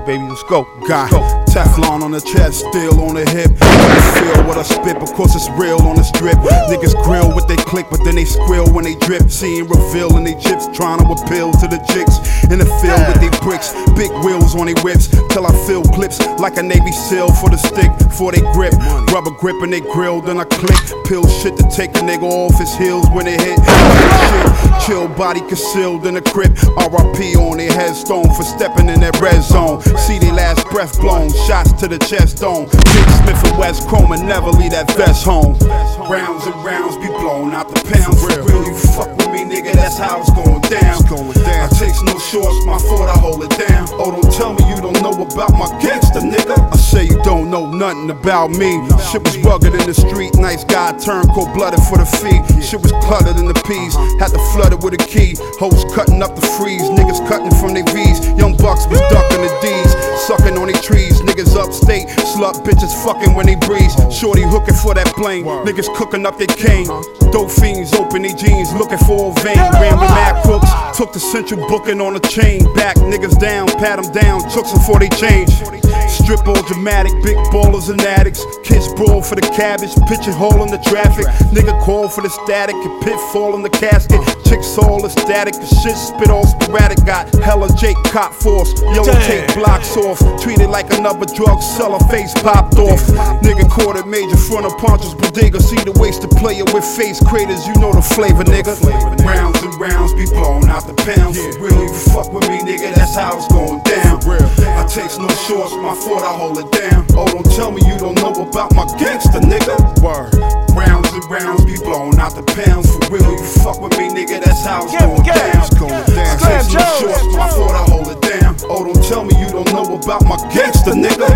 baby, let's go. Got Teflon on the chest, steel on the hip. Feel what I spit because it's real on the strip. Niggas grill what they click, but then they squill when they drip. Seeing reveal in they chips, trying to appeal to the chicks in the field with they bricks. Big wheels on they whips, till I feel clips like a Navy SEAL for the stick, for they grip. Rubber grip and they grill, then I click. Pill shit to take a nigga off his heels when they hit. Shit, chill body concealed in the crib. RIP on their headstone for stepping in that red zone. See they last breath blown, shots to the chest dome. Big Smith and West Chrome and never leave that vest home. Rounds and rounds be blown out the pounds. For real, you fuck with me, nigga, that's how it's going down. I takes no shorts, my fault, I hold it down. Oh, don't tell me you don't know about my gangster, nigga. I say you don't know nothing about me. Shit was rugged in the street, nice guy turned cold-blooded for the fee. Shit was cluttered in the peas, had to flood it with a key. Hoes cutting up the freeze, niggas cutting from their V's. Young bucks was ducking the D's, sucking on their trees. Niggas upstate, slut bitches fucking when they breeze. Shorty hooking for that bling, niggas cooking up their cane. Dope fiends open their jeans, looking for a vein. Ran with mad crooks, took the central booking on a chain. Back niggas down, pat them down, took some before they change. Strip all dramatic, big ballers and addicts. Kids brawl for the cabbage, pitching hole in the traffic. Nigga call for the static, and pitfall in the casket. Chicks all ecstatic, the shit spit all sporadic. Got hella Jake cop force, yellow tape blocks off. Treated like another drug seller, face popped off. Nigga caught at major front of Poncho's bodega. See the wasted player with face craters, you know the flavor, nigga. Rounds and rounds be blown out the pounds. For real, you fuck with me, nigga, that's how it's going down. I takes no shorts, my fault, I hold it down. Oh, don't tell me you don't know about my gangster, nigga. Rounds and rounds be blown out the pounds. For real, you fuck with me, nigga, that's how it's going down. I takes no shorts, my fault, I hold it down. Oh, don't tell me you don't know about my gangster, nigga.